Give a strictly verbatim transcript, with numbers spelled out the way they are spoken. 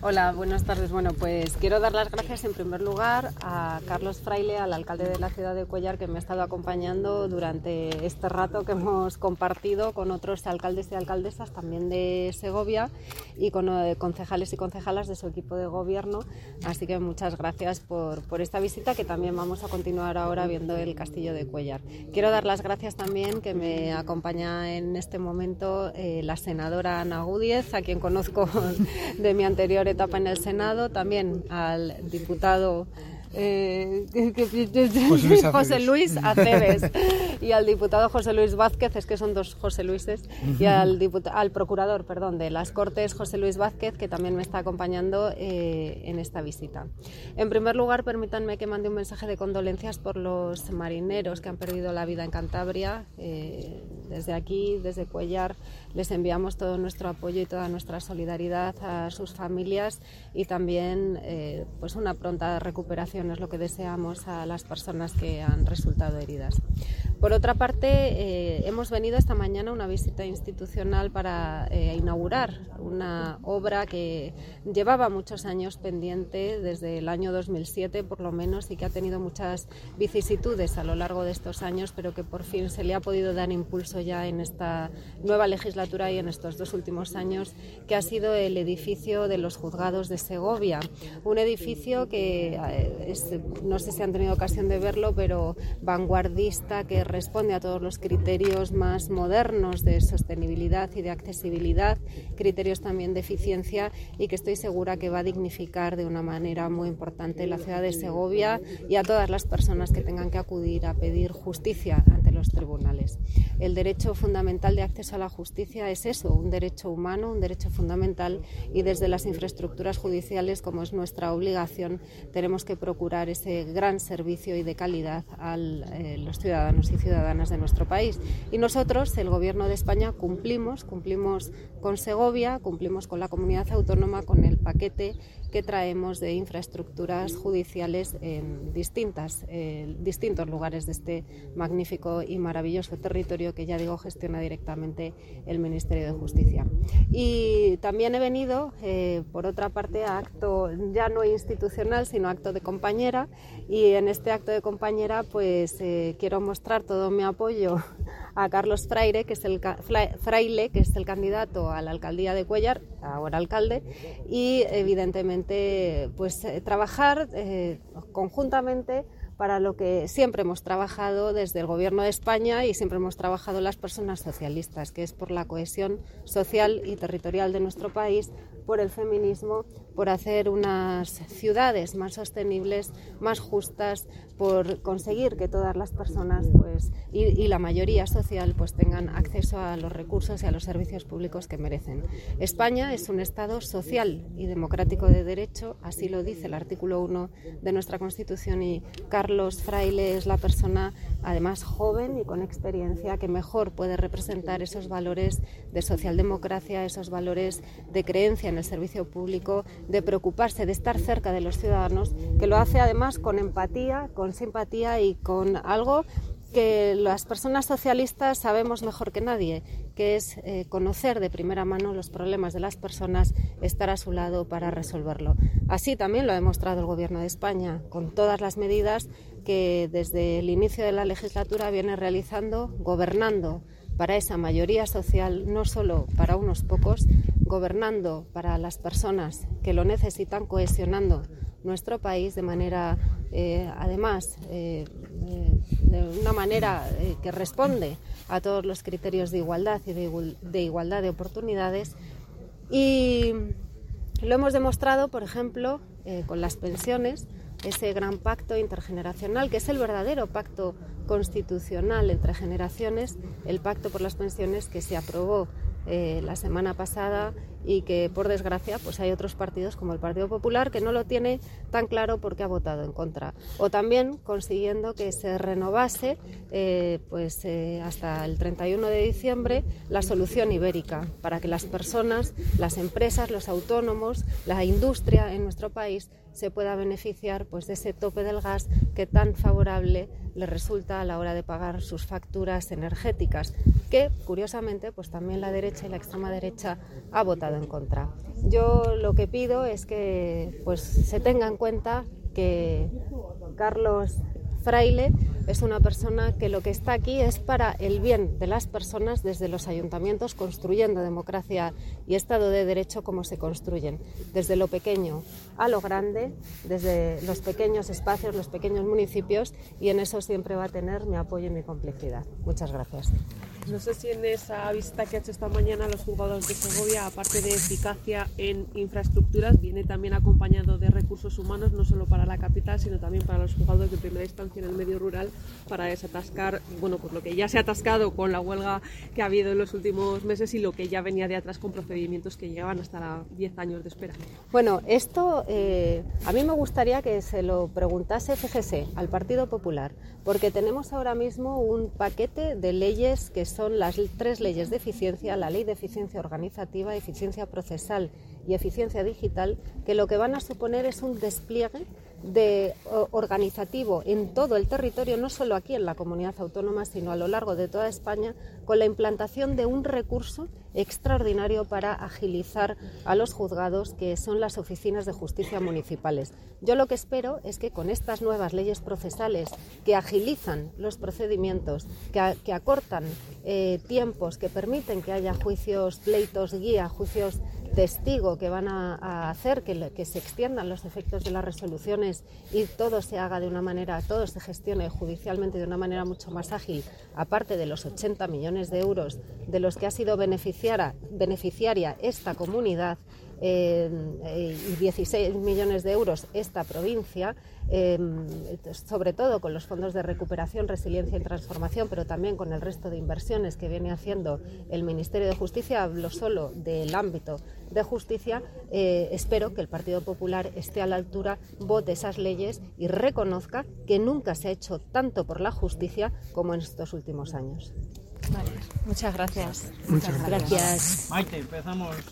Hola, buenas tardes. Bueno, pues quiero dar las gracias en primer lugar a Carlos Fraile, al alcalde de la ciudad de Cuéllar, que me ha estado acompañando durante este rato que hemos compartido con otros alcaldes y alcaldesas también de Segovia y con eh, concejales y concejalas de su equipo de gobierno. Así que muchas gracias por, por esta visita, que también vamos a continuar ahora viendo el castillo de Cuéllar. Quiero dar las gracias también que me acompaña en este momento eh, la senadora Ana Gúdiez, a quien conozco de mi anterior etapa en el Senado, también al diputado eh, José Luis, José Luis Aceves y al diputado José Luis Vázquez, es que son dos José Luises, y al, diputado, al procurador perdón, de las Cortes, José Luis Vázquez, que también me está acompañando eh, en esta visita. En primer lugar, permítanme que mande un mensaje de condolencias por los marineros que han perdido la vida en Cantabria. Eh, desde aquí, desde Cuéllar, les enviamos todo nuestro apoyo y toda nuestra solidaridad a sus familias y también eh, pues una pronta recuperación es lo que deseamos a las personas que han resultado heridas. Por otra parte, eh, hemos venido esta mañana a una visita institucional para eh, inaugurar una obra que llevaba muchos años pendiente, desde el año dos mil siete por lo menos, y que ha tenido muchas vicisitudes a lo largo de estos años, pero que por fin se le ha podido dar impulso ya en esta nueva legislatura y en estos dos últimos años, que ha sido el edificio de los juzgados de Segovia. Un edificio que, es, no sé si han tenido ocasión de verlo, pero vanguardista, que responde a todos los criterios más modernos de sostenibilidad y de accesibilidad, criterios también de eficiencia, y que estoy segura que va a dignificar de una manera muy importante la ciudad de Segovia y a todas las personas que tengan que acudir a pedir justicia ante los tribunales. El derecho fundamental de acceso a la justicia es eso, un derecho humano, un derecho fundamental, y desde las infraestructuras judiciales, como es nuestra obligación, tenemos que procurar ese gran servicio y de calidad a eh, los ciudadanos y ciudadanas de nuestro país. Y nosotros, el Gobierno de España, cumplimos, cumplimos con Segovia, cumplimos con la comunidad autónoma, con el paquete que traemos de infraestructuras judiciales en distintas, eh, distintos lugares de este magnífico y maravilloso territorio que, ya digo, gestiona directamente el Ministerio de Justicia. Y también he venido, eh, por otra parte, a acto ya no institucional, sino acto de compañera, y en este acto de compañera pues eh, quiero mostrar todo mi apoyo a Carlos Fraile, que es el Fraile, que es el candidato a la alcaldía de Cuéllar, ahora alcalde, y evidentemente pues eh, trabajar eh, conjuntamente para lo que siempre hemos trabajado desde el Gobierno de España y siempre hemos trabajado las personas socialistas, que es por la cohesión social y territorial de nuestro país, por el feminismo, por hacer unas ciudades más sostenibles, más justas, por conseguir que todas las personas pues, y, y la mayoría social pues, tengan acceso a los recursos y a los servicios públicos que merecen. España es un Estado social y democrático de derecho, así lo dice el artículo uno de nuestra Constitución, y Carlos Fraile es la persona, además joven y con experiencia, que mejor puede representar esos valores de socialdemocracia, esos valores de creencia en el servicio público, de preocuparse, de estar cerca de los ciudadanos, que lo hace además con empatía, con simpatía y con algo que las personas socialistas sabemos mejor que nadie, que es eh, conocer de primera mano los problemas de las personas, estar a su lado para resolverlo. Así también lo ha demostrado el Gobierno de España, con todas las medidas que desde el inicio de la legislatura viene realizando, gobernando para esa mayoría social, no solo para unos pocos, gobernando para las personas que lo necesitan, cohesionando nuestro país de manera, eh, además, eh, eh, de una manera eh, que responde a todos los criterios de igualdad y de, igual, de igualdad de oportunidades. Y lo hemos demostrado, por ejemplo, eh, con las pensiones, ese gran pacto intergeneracional, que es el verdadero pacto constitucional entre generaciones, el pacto por las pensiones que se aprobó eh, la semana pasada y que, por desgracia, pues hay otros partidos como el Partido Popular que no lo tiene tan claro porque ha votado en contra. O también consiguiendo que se renovase eh, pues, eh, hasta el treinta y uno de diciembre la solución ibérica, para que las personas, las empresas, los autónomos, la industria en nuestro país se pueda beneficiar pues, de ese tope del gas que tan favorable le resulta a la hora de pagar sus facturas energéticas, que curiosamente pues también la derecha y la extrema derecha ha votado en contra. yo lo que pido es que pues, se tenga en cuenta que Carlos Fraile es una persona que lo que está aquí es para el bien de las personas desde los ayuntamientos, construyendo democracia y Estado de Derecho como se construyen, desde lo pequeño a lo grande, desde los pequeños espacios, los pequeños municipios, y en eso siempre va a tener mi apoyo y mi complicidad. Muchas gracias. No sé si en esa visita que ha hecho esta mañana a los juzgados de Segovia, aparte de eficacia en infraestructuras, viene también acompañado de recursos humanos, no solo para la capital, sino también para los juzgados de primera instancia en el medio rural, para desatascar, bueno, pues lo que ya se ha atascado con la huelga que ha habido en los últimos meses y lo que ya venía de atrás con procedimientos que llegaban hasta diez años de espera. Bueno, esto eh, a mí me gustaría que se lo preguntase, fíjese, al Partido Popular, porque tenemos ahora mismo un paquete de leyes que son las tres leyes de eficiencia, la ley de eficiencia organizativa, eficiencia procesal y eficiencia digital, que lo que van a suponer es un despliegue de organizativo en todo el territorio, no solo aquí en la comunidad autónoma, sino a lo largo de toda España, con la implantación de un recurso extraordinario para agilizar a los juzgados, que son las oficinas de justicia municipales. Yo lo que espero es que con estas nuevas leyes procesales que agilizan los procedimientos, que, a, que acortan eh, tiempos, que permiten que haya juicios, pleitos guía, juicios testigo, que van a, a hacer que, que se extiendan los efectos de las resoluciones y todo se haga de una manera, todo se gestione judicialmente de una manera mucho más ágil, aparte de los ochenta millones de euros de los que ha sido beneficiaria, beneficiaria esta comunidad, eh, y dieciséis millones de euros esta provincia, eh, sobre todo con los fondos de recuperación, resiliencia y transformación, pero también con el resto de inversiones que viene haciendo el Ministerio de Justicia. Hablo solo del ámbito de justicia. Eh, espero que el Partido Popular esté a la altura, vote esas leyes y reconozca que nunca se ha hecho tanto por la justicia como en estos últimos años. Vale, muchas gracias. Muchas gracias. Maite, empezamos.